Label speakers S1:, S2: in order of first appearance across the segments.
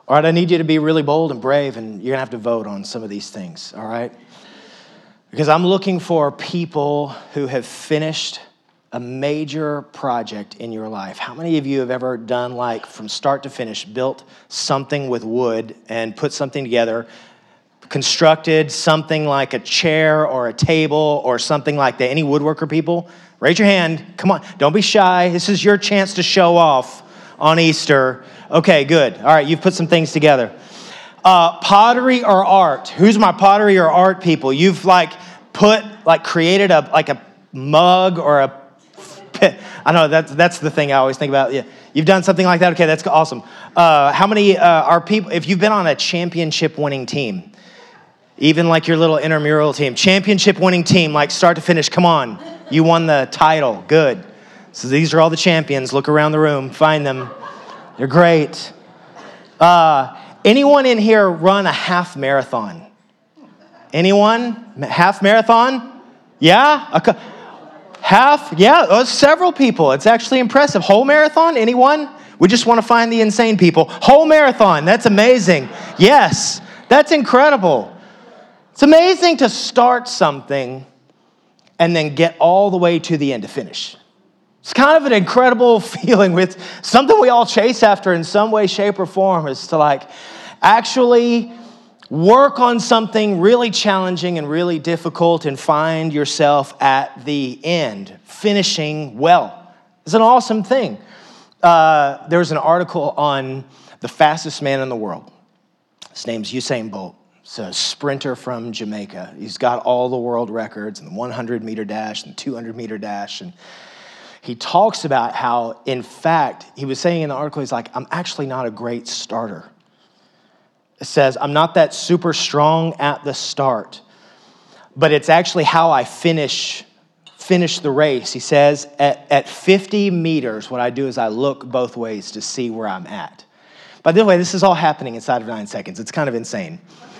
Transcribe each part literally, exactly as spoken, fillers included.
S1: All right, I need you to be really bold and brave, and you're going to have to vote on some of these things, all right? Because I'm looking for people who have finished a major project in your life. How many of you have ever done, like, from start to finish, built something with wood and put something together, constructed something like a chair or a table or something like that? Any woodworker people? Raise your hand. Come on. Don't be shy. This is your chance to show off on Easter. Okay, good. All right, you've put some things together. Uh, pottery or art? Who's my pottery or art people? You've like put, like created a like a mug or a, I know that's that's the thing I always think about. Yeah, you've done something like that. Okay, that's awesome. Uh, how many uh, are people? If you've been on a championship winning team, even like your little intramural team, championship winning team, like start to finish. Come on, you won the title. Good. So these are all the champions. Look around the room, find them. They're great. Uh, anyone in here run a half marathon? Anyone? Half marathon? Yeah? A, half? Yeah, oh, several people. It's actually impressive. Whole marathon? Anyone? We just want to find the insane people. Whole marathon. That's amazing. Yes, that's incredible. It's amazing to start something and then get all the way to the end to finish. It's kind of an incredible feeling with something we all chase after in some way, shape, or form, is to like actually work on something really challenging and really difficult and find yourself at the end, finishing well. It's an awesome thing. Uh, there was an article on the fastest man in the world. His name's Usain Bolt. He's a sprinter from Jamaica. He's got all the world records in the one hundred meter dash and two hundred meter dash, and he talks about how, in fact, he was saying in the article, he's like, I'm actually not a great starter. It says, I'm not that super strong at the start, but it's actually how I finish finish the race. He says, at, at fifty meters, what I do is I look both ways to see where I'm at. By the way, this is all happening inside of nine seconds. It's kind of insane.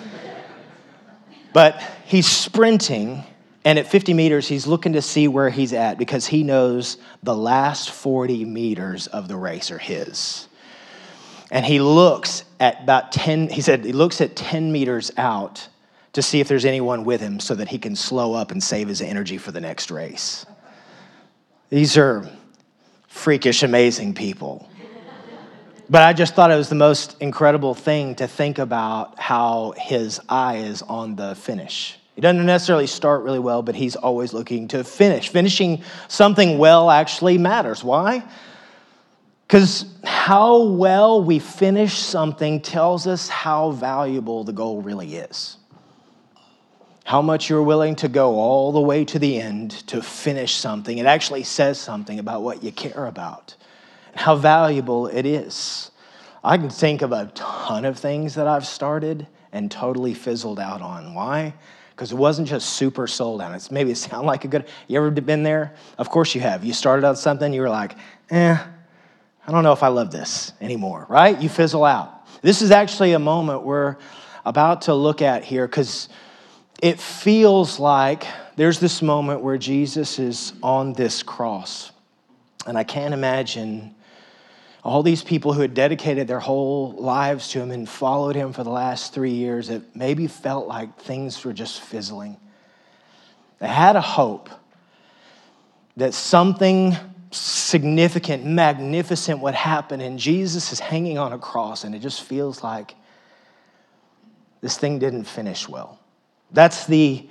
S1: But he's sprinting, and at fifty meters, he's looking to see where he's at because he knows the last forty meters of the race are his. And he looks at about ten, he said he looks at ten meters out to see if there's anyone with him so that he can slow up and save his energy for the next race. These are freakish, amazing people. But I just thought it was the most incredible thing to think about how his eye is on the finish. He doesn't necessarily start really well, but he's always looking to finish. Finishing something well actually matters. Why? Because how well we finish something tells us how valuable the goal really is. How much you're willing to go all the way to the end to finish something. It actually says something about what you care about and how valuable it is. I can think of a ton of things that I've started and totally fizzled out on. Why? Because it wasn't just super sold on. It's maybe it sound like a good, you ever been there? Of course you have. You started on something, you were like, eh, I don't know if I love this anymore, right? You fizzle out. This is actually a moment we're about to look at here because it feels like there's this moment where Jesus is on this cross. And I can't imagine all these people who had dedicated their whole lives to him and followed him for the last three years, it maybe felt like things were just fizzling. They had a hope that something significant, magnificent would happen, and Jesus is hanging on a cross, and it just feels like this thing didn't finish well. That's the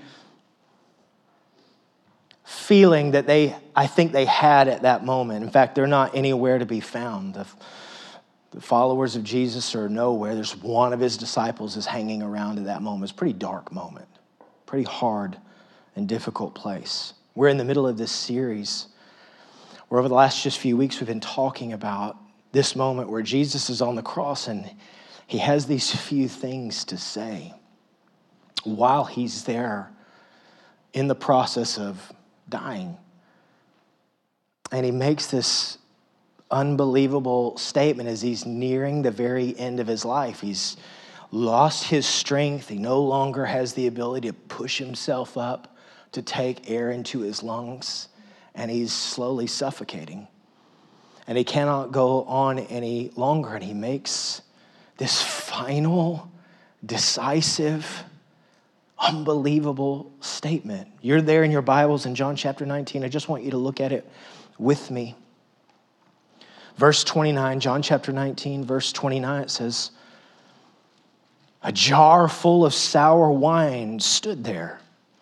S1: feeling that they, I think they had at that moment. In fact, they're not anywhere to be found. The, the followers of Jesus are nowhere. There's one of his disciples is hanging around at that moment. It's a pretty dark moment, pretty hard and difficult place. We're in the middle of this series where over the last just few weeks we've been talking about this moment where Jesus is on the cross and he has these few things to say while he's there in the process of dying. And he makes this unbelievable statement as he's nearing the very end of his life. He's lost his strength. He no longer has the ability to push himself up to take air into his lungs. And he's slowly suffocating. And he cannot go on any longer. And he makes this final, decisive, unbelievable statement. You're there in your Bibles in John chapter nineteen. I just want you to look at it with me. Verse twenty-nine, John chapter nineteen, verse twenty-nine, it says, a jar full of sour wine stood there.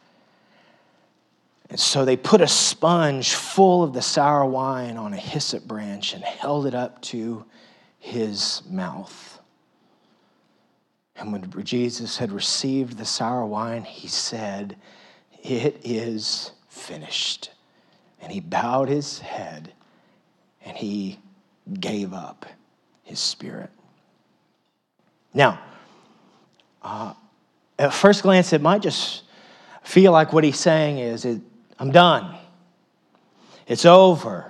S1: And so they put a sponge full of the sour wine on a hyssop branch and held it up to his mouth. And when Jesus had received the sour wine, he said, it is finished. And he bowed his head and he gave up his spirit. Now, uh, at first glance, it might just feel like what he's saying is, it, I'm done. It's over.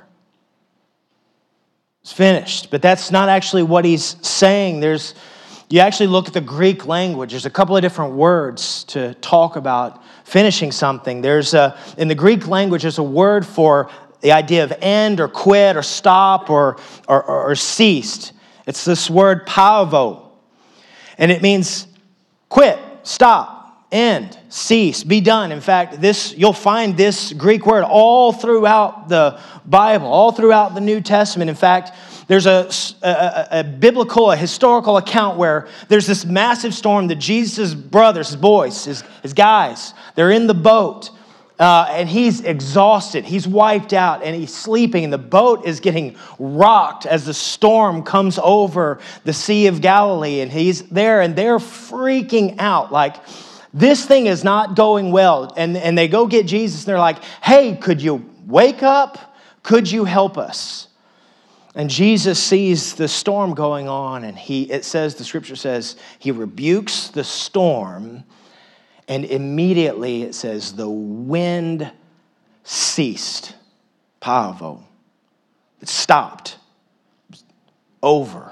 S1: It's finished. But that's not actually what he's saying. There's, you actually look at the Greek language. There's a couple of different words to talk about finishing something. There's a, in the Greek language, there's a word for the idea of end or quit or stop or, or, or, or ceased. It's this word pavo. And it means quit, stop, end, cease, be done. In fact, this you'll find this Greek word all throughout the Bible, all throughout the New Testament. In fact, there's a, a, a biblical, a historical account where there's this massive storm that Jesus' brothers, his boys, his, his guys, they're in the boat. Uh, and he's exhausted. He's wiped out and he's sleeping. And the boat is getting rocked as the storm comes over the Sea of Galilee. And he's there and they're freaking out. Like, this thing is not going well. And, and they go get Jesus and they're like, hey, could you wake up? Could you help us? And Jesus sees the storm going on. And he, it says, the scripture says, he rebukes the storm. And immediately it says the wind ceased. Pavo. It stopped. Over.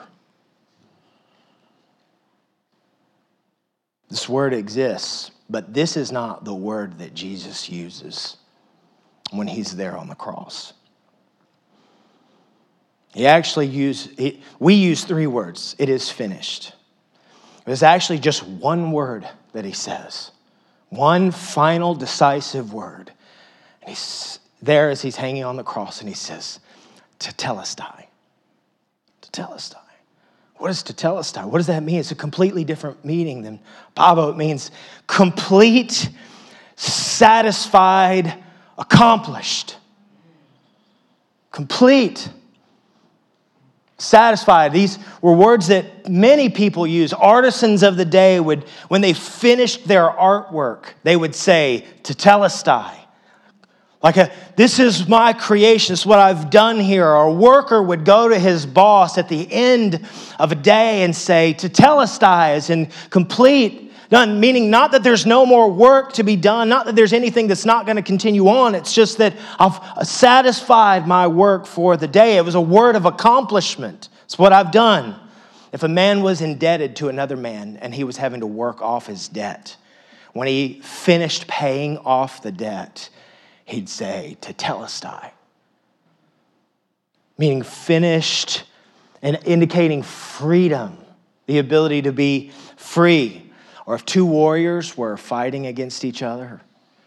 S1: This word exists, but this is not the word that Jesus uses when he's there on the cross. He actually used, he, we use three words. It is finished. There's actually just one word that he says. One final decisive word. And he's there as he's hanging on the cross and he says, tetelestai. Tetelestai. What is tetelestai? What does that mean? It's a completely different meaning than pavo. It means complete, satisfied, accomplished. Complete. Satisfied. These were words that many people use. Artisans of the day would, when they finished their artwork, they would say, tetelestai. Like, a, this is my creation. This is what I've done here. Or a worker would go to his boss at the end of a day and say, tetelestai, as in complete, done. Meaning not that there's no more work to be done. Not that there's anything that's not going to continue on. It's just that I've satisfied my work for the day. It was a word of accomplishment. It's what I've done. If a man was indebted to another man and he was having to work off his debt, when he finished paying off the debt, he'd say, tetelestai, meaning finished and indicating freedom, the ability to be free. Or if two warriors were fighting against each other,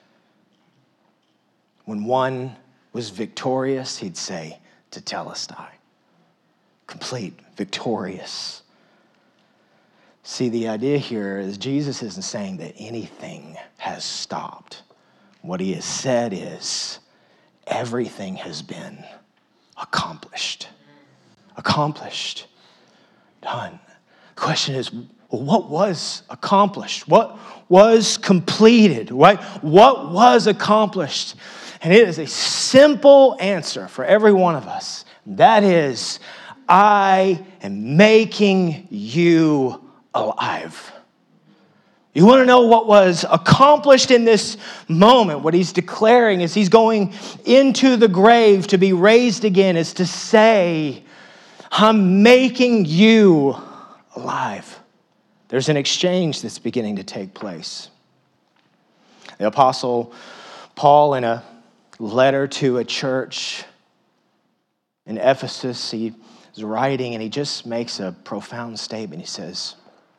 S1: when one was victorious, he'd say, tetelestai, complete, victorious. See, the idea here is Jesus isn't saying that anything has stopped. What he has said is everything has been accomplished. Accomplished. Done. The question is, well, what was accomplished? What was completed? Right? What was accomplished? And it is a simple answer for every one of us. That is, I am making you alive. You want to know what was accomplished in this moment? What he's declaring is he's going into the grave to be raised again, is to say, I'm making you alive. There's an exchange that's beginning to take place. The Apostle Paul, in a letter to a church in Ephesus, he is writing, and he just makes a profound statement. He says,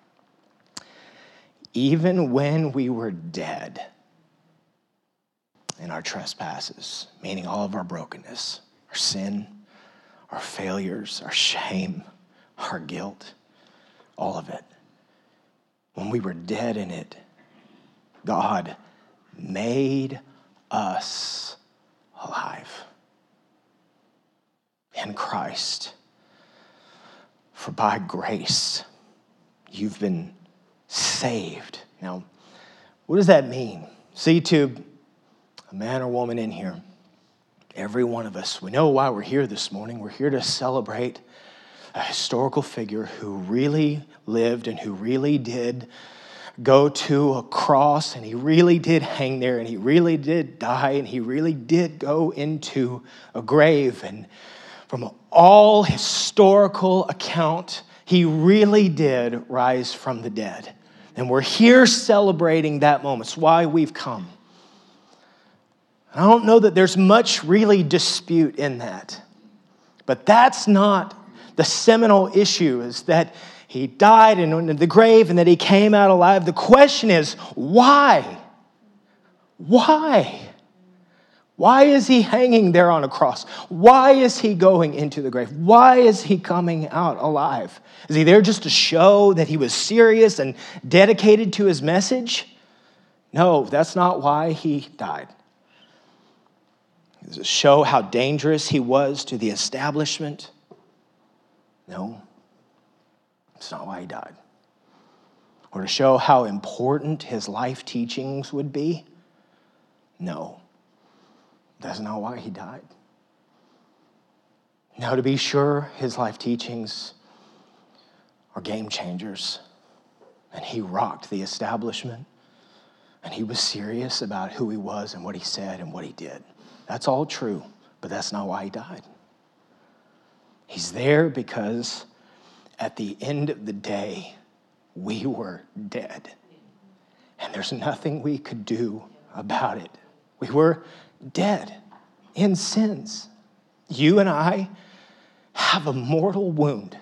S1: even when we were dead in our trespasses, meaning all of our brokenness, our sin, our failures, our shame, our guilt, all of it. When we were dead in it, God made us alive in Christ. For by grace, you've been saved. Now, what does that mean? See, to a man or woman in here, every one of us, we know why we're here this morning. We're here to celebrate a historical figure who really lived and who really did go to a cross, and he really did hang there, and he really did die, and he really did go into a grave. And from all historical account, he really did rise from the dead. And we're here celebrating that moment. It's why we've come. I don't know that there's much really dispute in that. But that's not the seminal issue, is that he died and went into the grave and that he came out alive. The question is, why? Why? Why is he hanging there on a cross? Why is he going into the grave? Why is he coming out alive? Is he there just to show that he was serious and dedicated to his message? No, that's not why he died. Does it show how dangerous he was to the establishment? No, it's not why he died. Or to show how important his life teachings would be? No, that's not why he died. Now, to be sure, his life teachings are game changers, and he rocked the establishment, and he was serious about who he was and what he said and what he did. That's all true, but that's not why he died. He's there because at the end of the day, we were dead. And there's nothing we could do about it. We were dead in sins. You and I have a mortal wound.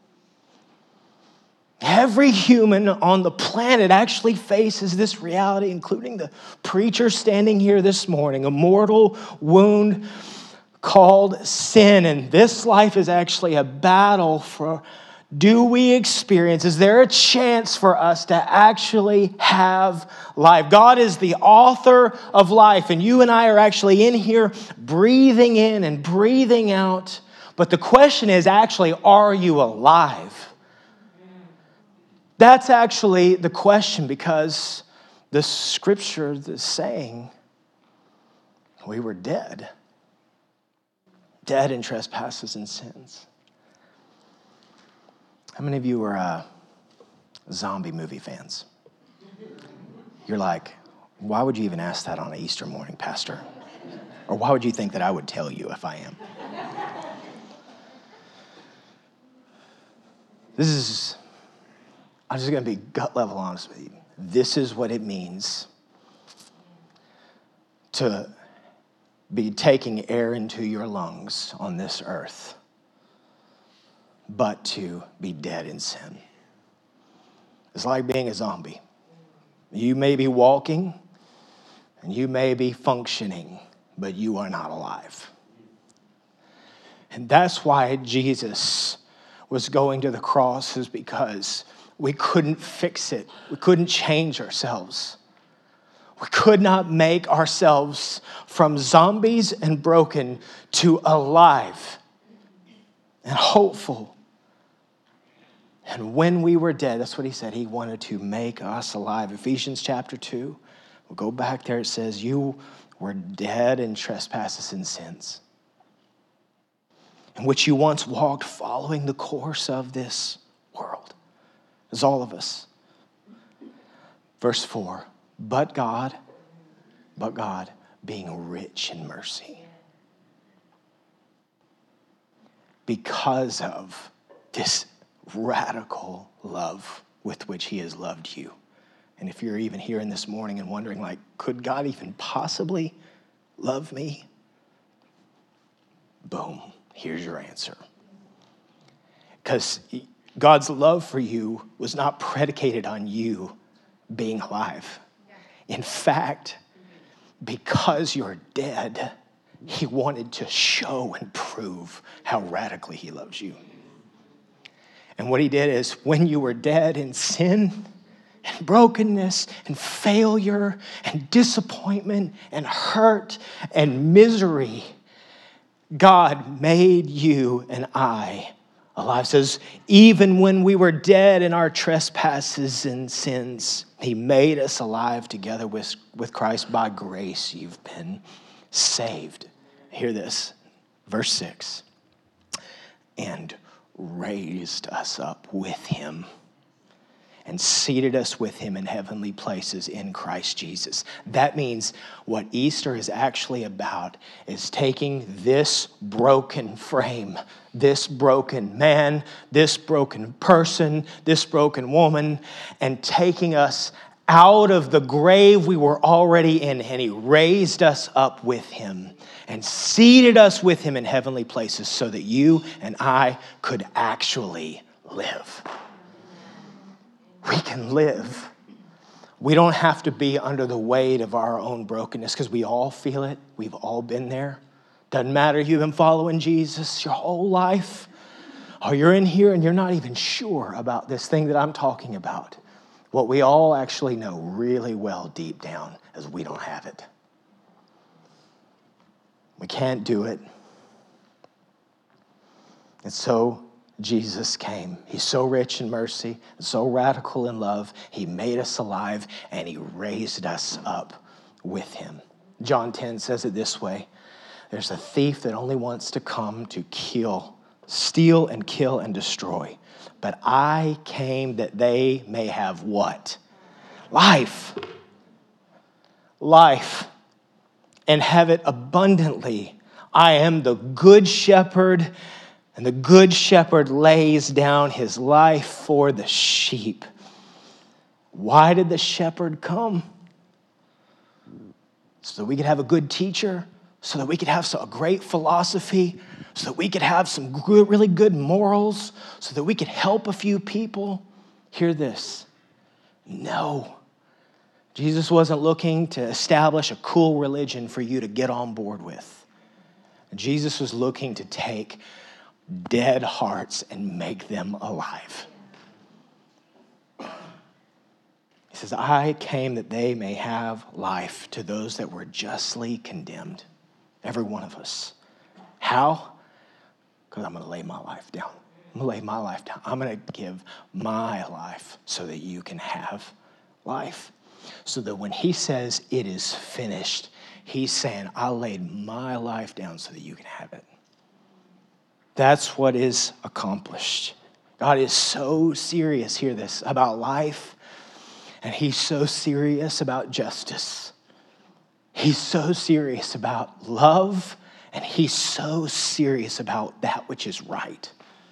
S1: Every human on the planet actually faces this reality, including the preacher standing here this morning, a mortal wound called sin. And this life is actually a battle for, do we experience, is there a chance for us to actually have life? God is the author of life, and you and I are actually in here breathing in and breathing out. But the question is actually, are you alive? That's actually the question, because the scripture is saying we were dead. Dead in trespasses and sins. How many of you are uh, zombie movie fans? You're like, why would you even ask that on an Easter morning, Pastor? Or why would you think that I would tell you if I am? This is, I'm just going to be gut level honest with you. This is what it means to be taking air into your lungs on this earth, but to be dead in sin. It's like being a zombie. You may be walking and you may be functioning, but you are not alive. And that's why Jesus was going to the cross, is because we couldn't fix it. We couldn't change ourselves. We could not make ourselves from zombies and broken to alive and hopeful. And when we were dead, that's what he said. He wanted to make us alive. Ephesians chapter two, we'll go back there. It says, you were dead in trespasses and sins, in which you once walked following the course of this world. As all of us. Verse four, but God, but God, being rich in mercy, because of this radical love with which he has loved you. And if you're even here in this morning and wondering, like, could God even possibly love me? Boom, here's your answer. Because God's love for you was not predicated on you being alive. In fact, because you're dead, he wanted to show and prove how radically he loves you. And what he did is, when you were dead in sin and brokenness and failure and disappointment and hurt and misery, God made you and I alive. It says, even when we were dead in our trespasses and sins, he made us alive together with, with Christ. By grace, you've been saved. Hear this, verse six. And raised us up with him and seated us with him in heavenly places in Christ Jesus. That means what Easter is actually about is taking this broken frame, this broken man, this broken person, this broken woman, and taking us out of the grave we were already in, and he raised us up with him and seated us with him in heavenly places so that you and I could actually live. We can live. We don't have to be under the weight of our own brokenness, because we all feel it. We've all been there. Doesn't matter if you've been following Jesus your whole life, or you're in here and you're not even sure about this thing that I'm talking about. What we all actually know really well deep down is we don't have it. We can't do it. And so Jesus came. He's so rich in mercy and so radical in love. He made us alive and he raised us up with him. John ten says it this way. There's a thief that only wants to come to kill, steal and kill and destroy. But I came that they may have what? Life. Life. And have it abundantly. I am the good shepherd, and the good shepherd lays down his life for the sheep. Why did the shepherd come? So that we could have a good teacher, so that we could have a great philosophy, so that we could have some good, really good morals, so that we could help a few people. Hear this. No. Jesus wasn't looking to establish a cool religion for you to get on board with. Jesus was looking to take dead hearts and make them alive. He says, I came that they may have life to those that were justly condemned. Every one of us. How? Because I'm going to lay my life down. I'm going to lay my life down. I'm going to give my life so that you can have life. So that when he says it is finished, he's saying, I laid my life down so that you can have it. That's what is accomplished. God is so serious, hear this, about life, and he's so serious about justice. He's so serious about love, and he's so serious about that which is right.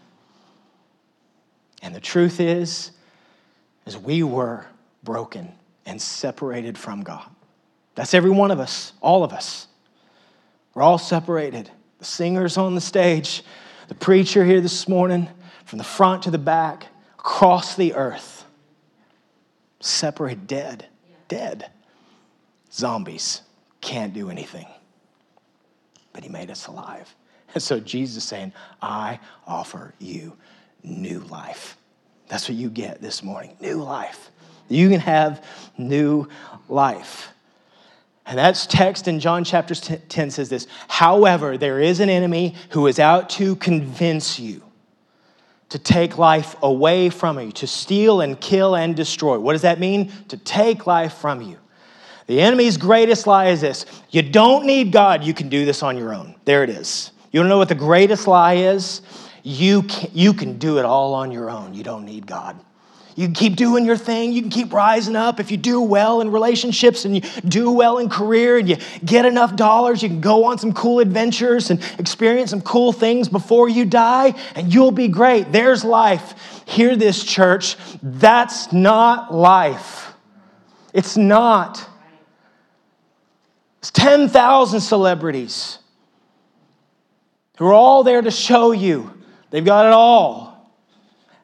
S1: And the truth is, is we were broken and separated from God. That's every one of us, all of us. We're all separated. The singers on the stage, the preacher here this morning, from the front to the back, across the earth. Separated, dead, dead. Zombies, can't do anything. But he made us alive. And so Jesus is saying, I offer you new life. That's what you get this morning, new life. You can have new life. And that's text in John chapter ten says this. However, there is an enemy who is out to convince you, to take life away from you, to steal and kill and destroy. What does that mean? To take life from you. The enemy's greatest lie is this. You don't need God. You can do this on your own. There it is. You don't know what the greatest lie is? You can, you can do it all on your own. You don't need God. You can keep doing your thing. You can keep rising up. If you do well in relationships and you do well in career and you get enough dollars, you can go on some cool adventures and experience some cool things before you die, and you'll be great. There's life. Hear this, church. That's not life. It's not. It's ten thousand celebrities who are all there to show you they've got it all.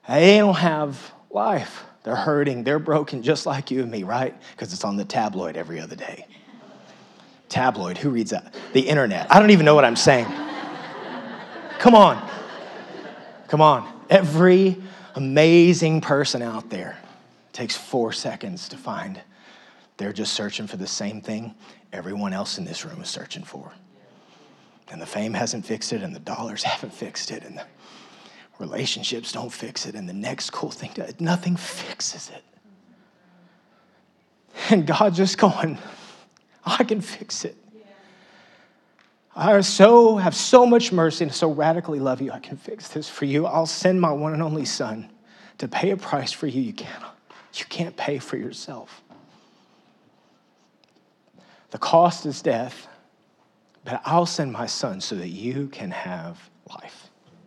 S1: They don't have life. They're hurting. They're broken just like you and me, right? Because it's on the tabloid every other day. Tabloid, who reads that? The internet. I don't even know what I'm saying. Come on. Come on. Every amazing person out there takes four seconds to find. They're just searching for the same thing everyone else in this room is searching for. And the fame hasn't fixed it, and the dollars haven't fixed it, and the relationships don't fix it, and the next cool thing, does, nothing fixes it. And God's just going, I can fix it. I so have so much mercy and so radically love you. I can fix this for you. I'll send my one and only son to pay a price for you. You can't, you can't pay for yourself. The cost is death, but I'll send my son so that you can have life.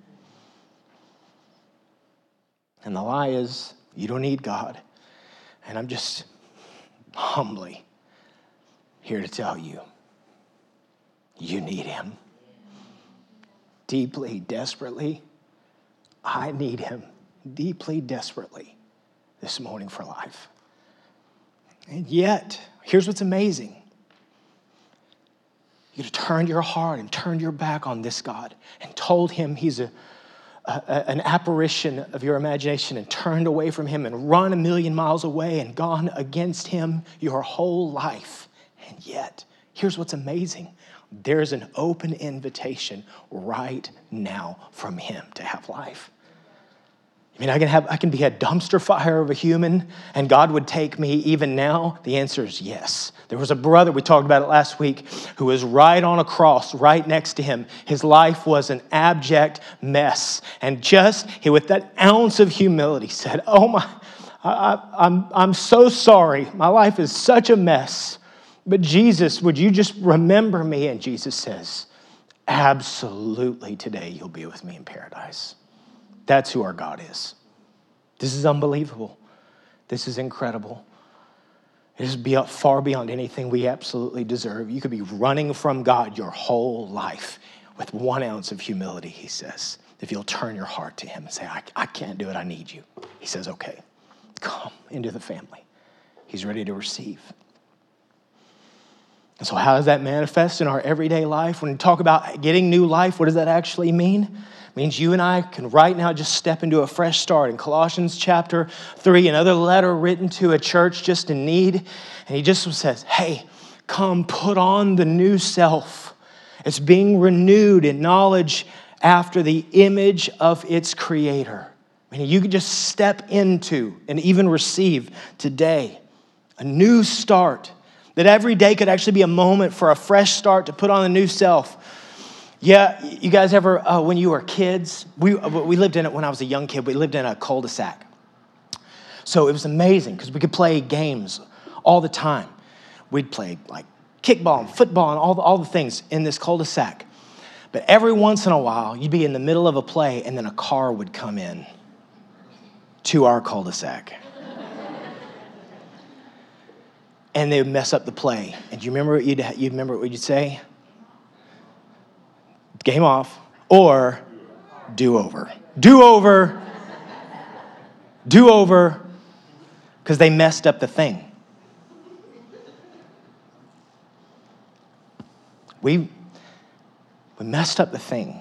S1: And the lie is, you don't need God. And I'm just humbly here to tell you, you need him. Deeply, desperately, I need him deeply, desperately this morning for life. And yet, here's what's amazing. You could have turned your heart and turned your back on this God and told him he's a A, an apparition of your imagination and turned away from him and run a million miles away and gone against him your whole life. And yet, here's what's amazing. There's an open invitation right now from him to have life. I mean, I can have, I can be a dumpster fire of a human and God would take me even now. The answer is yes. There was a brother, we talked about it last week, who was right on a cross right next to him. His life was an abject mess. And just he, with that ounce of humility said, oh my, I, I, I'm, I'm so sorry. My life is such a mess. But Jesus, would you just remember me? And Jesus says, absolutely, today you'll be with me in paradise. That's who our God is. This is unbelievable. This is incredible. It is beyond, far beyond anything we absolutely deserve. You could be running from God your whole life with one ounce of humility, he says. If you'll turn your heart to him and say, I, I can't do it, I need you. He says, okay, come into the family. He's ready to receive. And so how does that manifest in our everyday life? When we talk about getting new life, what does that actually mean? It means you and I can right now just step into a fresh start. In Colossians chapter three, another letter written to a church just in need. And he just says, hey, come put on the new self. It's being renewed in knowledge after the image of its creator. I mean, you could just step into and even receive today a new start. That every day could actually be a moment for a fresh start to put on a new self. Yeah, you guys ever, uh, when you were kids, we we lived in it when I was a young kid, we lived in a cul-de-sac. So it was amazing because we could play games all the time. We'd play like kickball and football and all the, all the things in this cul-de-sac. But every once in a while, you'd be in the middle of a play and then a car would come in to our cul-de-sac. And they would mess up the play. And do you remember what you'd, you remember what you'd say? Game off or do over. Do over. Do over. Because they messed up the thing. We, we messed up the thing.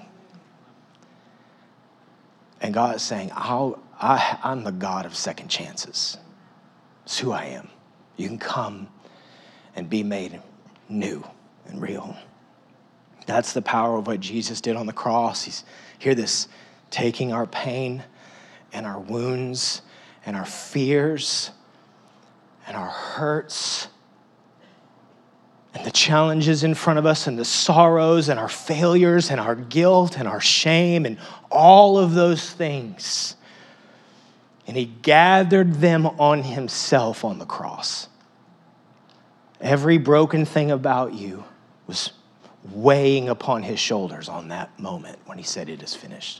S1: And God is saying, I'll, I, I'm the God of second chances. It's who I am. You can come and be made new and real. That's the power of what Jesus did on the cross. He's, hear this, taking our pain and our wounds and our fears and our hurts and the challenges in front of us and the sorrows and our failures and our guilt and our shame and all of those things. And he gathered them on himself on the cross. Every broken thing about you was weighing upon his shoulders on that moment when he said it is finished.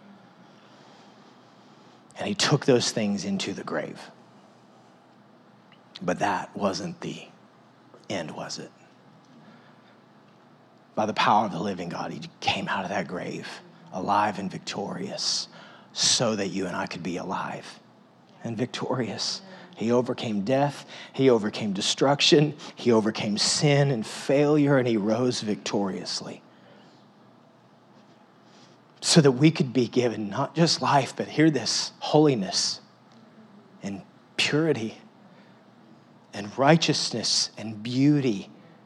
S1: And he took those things into the grave. But that wasn't the end, was it? By the power of the living God, he came out of that grave alive and victorious, so that you and I could be alive and victorious. He overcame death. He overcame destruction. He overcame sin and failure, and he rose victoriously. So that we could be given not just life, but hear this, holiness and purity and righteousness and beauty.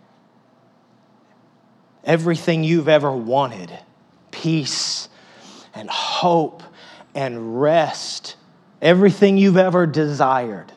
S1: Everything you've ever wanted, peace and hope and rest, everything you've ever desired,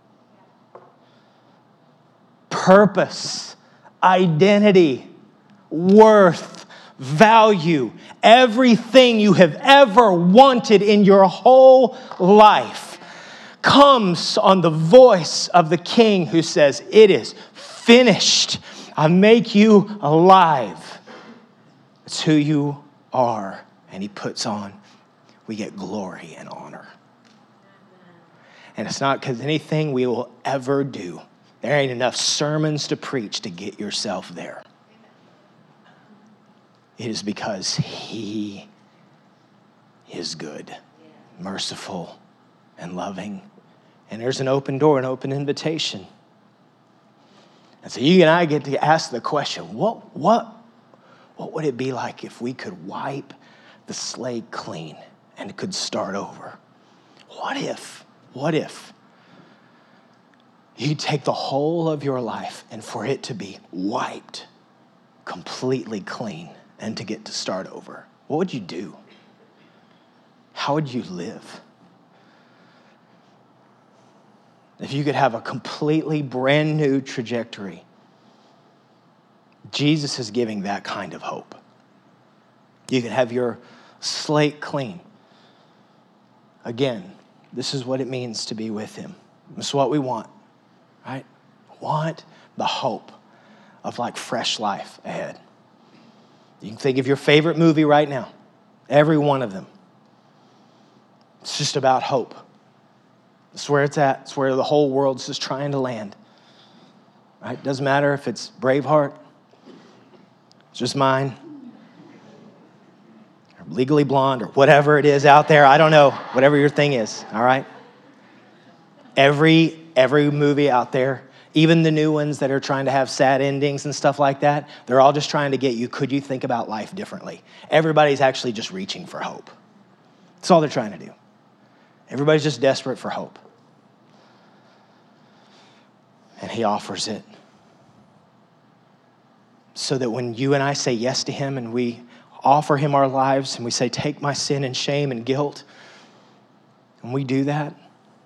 S1: purpose, identity, worth, value, everything you have ever wanted in your whole life comes on the voice of the King who says, it is finished. I make you alive. It's who you are. And he puts on, we get glory and honor. And it's not because anything we will ever do. There ain't enough sermons to preach to get yourself there. It is because he is good, merciful, and loving. And there's an open door, an open invitation. And so you and I get to ask the question, what, what, what would it be like if we could wipe the slate clean and could start over? What if, what if you take the whole of your life and for it to be wiped completely clean and to get to start over? What would you do? How would you live? If you could have a completely brand new trajectory, Jesus is giving that kind of hope. You can have your slate clean. Again, this is what it means to be with him. This is what we want, right? Want the hope of like fresh life ahead. You can think of your favorite movie right now. Every one of them. It's just about hope. It's where it's at. It's where the whole world's just trying to land. Right? Doesn't matter if it's Braveheart. It's just mine. Or Legally Blonde or whatever it is out there. I don't know. Whatever your thing is. All right? Every, every movie out there, even the new ones that are trying to have sad endings and stuff like that, they're all just trying to get you, could you think about life differently? Everybody's actually just reaching for hope. That's all they're trying to do. Everybody's just desperate for hope. And he offers it. So that when you and I say yes to him and we offer him our lives and we say, take my sin and shame and guilt, and we do that,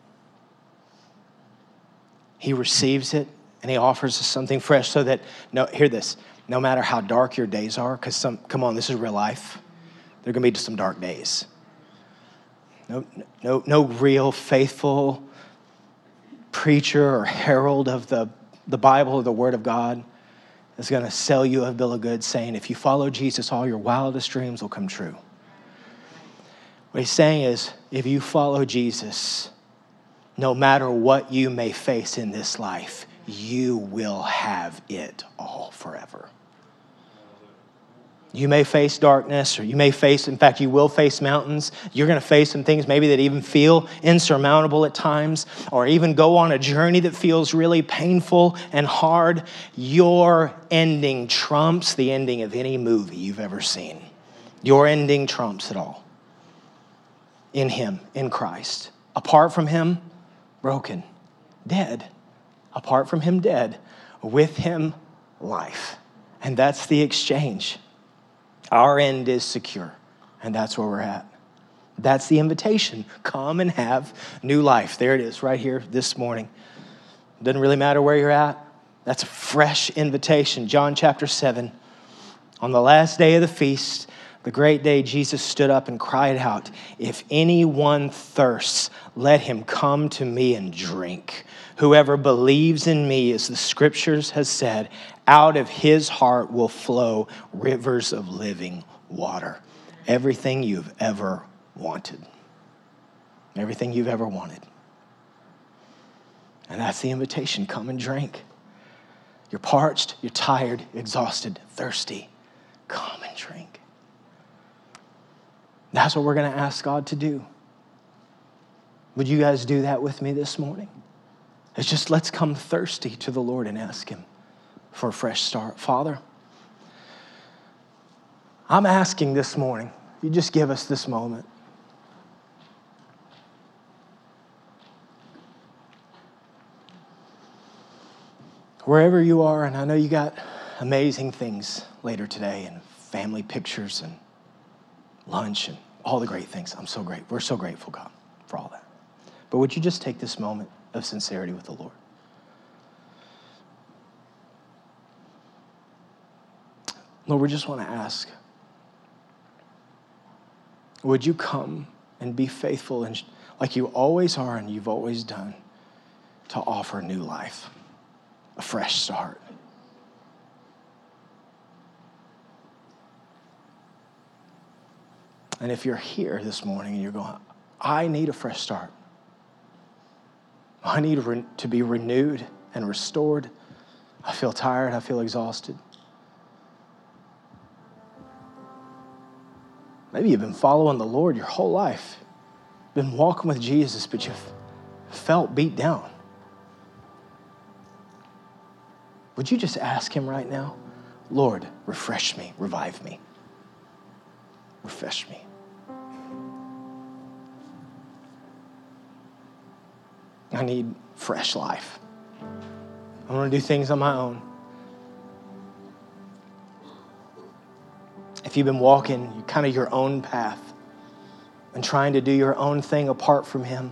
S1: he receives it and he offers us something fresh so that, no, hear this, no matter how dark your days are, because some, come on, this is real life. There are going to be some dark days. No, no, no real faithful preacher or herald of the, the Bible or the Word of God is going to sell you a bill of goods saying, if you follow Jesus, all your wildest dreams will come true. What he's saying is, if you follow Jesus, no matter what you may face in this life, you will have it all forever. You may face darkness, or you may face, in fact, you will face mountains. You're going to face some things maybe that even feel insurmountable at times, or even go on a journey that feels really painful and hard. Your ending trumps the ending of any movie you've ever seen. Your ending trumps it all. In him, in Christ. Apart from him, broken, dead. Apart from him, dead. With him, life. And that's the exchange. Our end is secure, and that's where we're at. That's the invitation. Come and have new life. There it is right here this morning. Doesn't really matter where you're at. That's a fresh invitation. John chapter seven. On the last day of the feast, the great day, Jesus stood up and cried out, if anyone thirsts, let him come to me and drink. Whoever believes in me, as the scriptures has said, out of his heart will flow rivers of living water. Everything you've ever wanted. Everything you've ever wanted. And that's the invitation. Come and drink. You're parched, you're tired, exhausted, thirsty. Come and drink. That's what we're going to ask God to do. Would you guys do that with me this morning? It's just, let's come thirsty to the Lord and ask him for a fresh start. Father, I'm asking this morning, you just give us this moment. Wherever you are, and I know you got amazing things later today and family pictures and lunch and all the great things. I'm so great. We're so grateful, God, for all that. But would you just take this moment of sincerity with the Lord? Lord, we just want to ask, would you come and be faithful and like you always are and you've always done to offer new life, a fresh start? And if you're here this morning and you're going, I need a fresh start. I need to be renewed and restored. I feel tired. I feel exhausted. Maybe you've been following the Lord your whole life, been walking with Jesus, but you've felt beat down. Would you just ask him right now, Lord, refresh me, revive me, refresh me. I need fresh life. I want to do things on my own. If you've been walking kind of your own path and trying to do your own thing apart from him,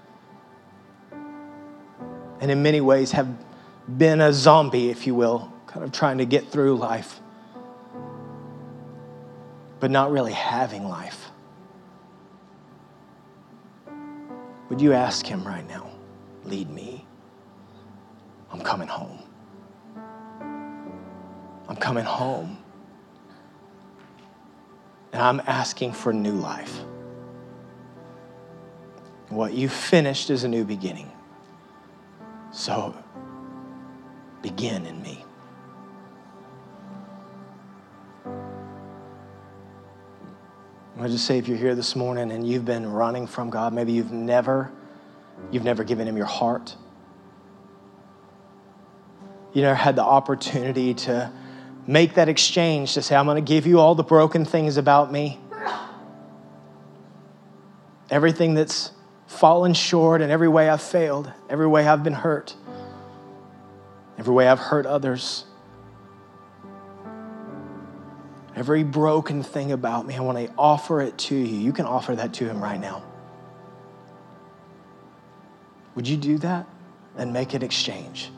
S1: and in many ways have been a zombie, if you will, kind of trying to get through life, but not really having life, would you ask him right now, lead me? I'm coming home. I'm coming home. And I'm asking for new life. What you finished is a new beginning. So begin in me. I want to just say, if you're here this morning and you've been running from God, maybe you've never, you've never given him your heart. You never had the opportunity to make that exchange to say, I'm going to give you all the broken things about me. Everything that's fallen short and every way I've failed, every way I've been hurt, every way I've hurt others, every broken thing about me, I want to offer it to you. You can offer that to him right now. Would you do that and make an exchange?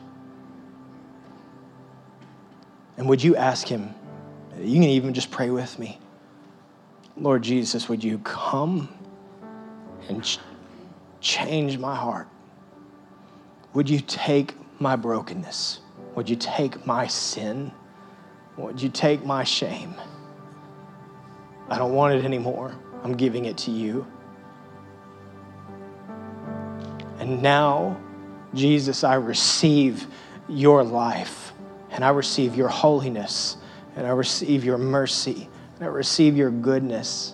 S1: And would you ask him, you can even just pray with me, Lord Jesus, would you come and ch- change my heart? Would you take my brokenness? Would you take my sin? Would you take my shame? I don't want it anymore. I'm giving it to you. And now, Jesus, I receive your life. And I receive your holiness, and I receive your mercy, and I receive your goodness.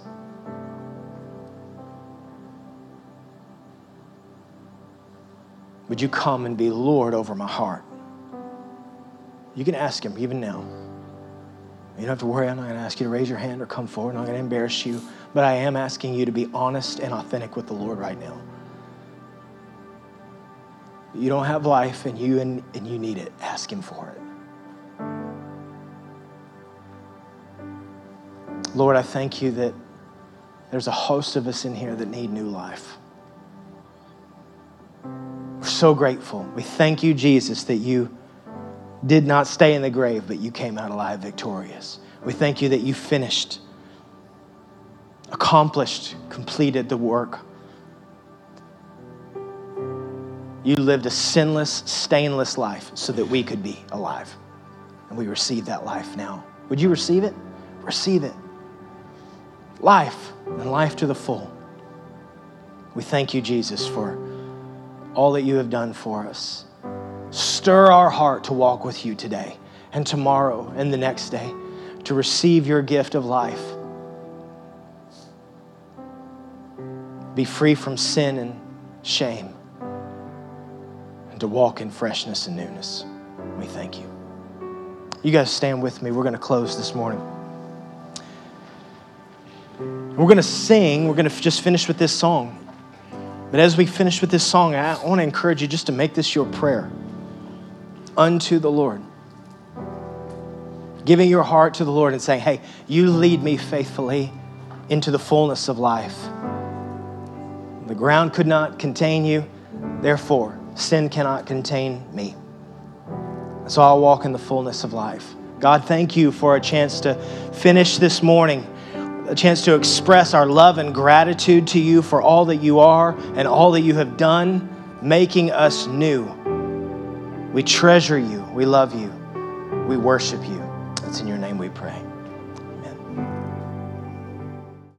S1: Would you come and be Lord over my heart? You can ask him even now. You don't have to worry. I'm not going to ask you to raise your hand or come forward. I'm not going to embarrass you. But I am asking you to be honest and authentic with the Lord right now. You don't have life, and you and, and you need it. Ask him for it. Lord, I thank you that there's a host of us in here that need new life. We're so grateful. We thank you, Jesus, that you did not stay in the grave, but you came out alive victorious. We thank you that you finished, accomplished, completed the work. You lived a sinless, stainless life so that we could be alive. And we receive that life now. Would you receive it? Receive it. Life, and life to the full. We thank you, Jesus, for all that you have done for us. Stir our heart to walk with you today and tomorrow and the next day to receive your gift of life. Be free from sin and shame, and to walk in freshness and newness. We thank you. You guys stand with me. We're going to close this morning. We're going to sing. We're going to just finish with this song. But as we finish with this song, I want to encourage you just to make this your prayer unto the Lord. Giving your heart to the Lord and saying, hey, you lead me faithfully into the fullness of life. The ground could not contain you. Therefore, sin cannot contain me. So I'll walk in the fullness of life. God, thank you for a chance to finish this morning, a chance to express our love and gratitude to you for all that you are and all that you have done, making us new. We treasure you. We love you. We worship you.